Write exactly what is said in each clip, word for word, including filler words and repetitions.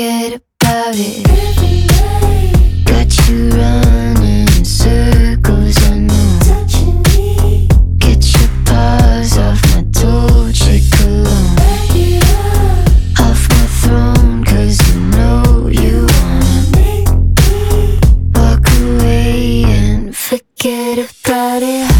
forget about it. Got you running in circles, I know. Get your paws off my Dolce cologne, off my throne, cause you know you wanna walk away and forget about it.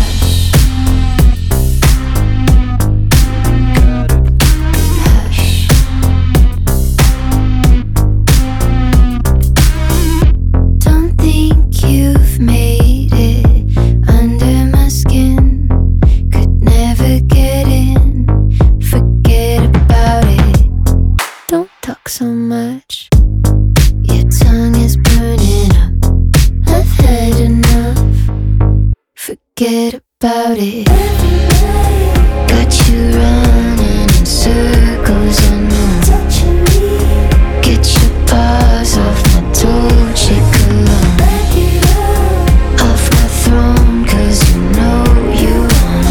So much, your tongue is burning up. I've had enough. Forget about it. Got you running in circles, I know. Get your paws off my Dolce cologne, off my throne, cause you know you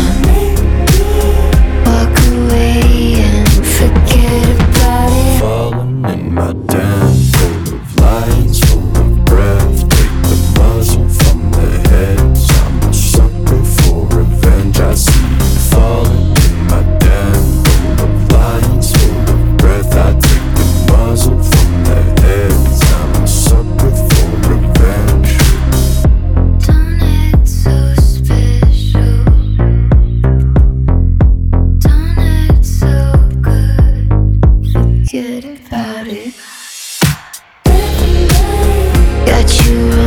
wanna walk away and forget about it. Falling in my den, full of lines, full of breath. Take the muzzle from their heads. I'm a sucker for revenge. I see you falling in my den, full of lines, full of breath. I take the muzzle from their heads. I'm a sucker for revenge. Don't act so special. Don't act so good. Forget about it. Got you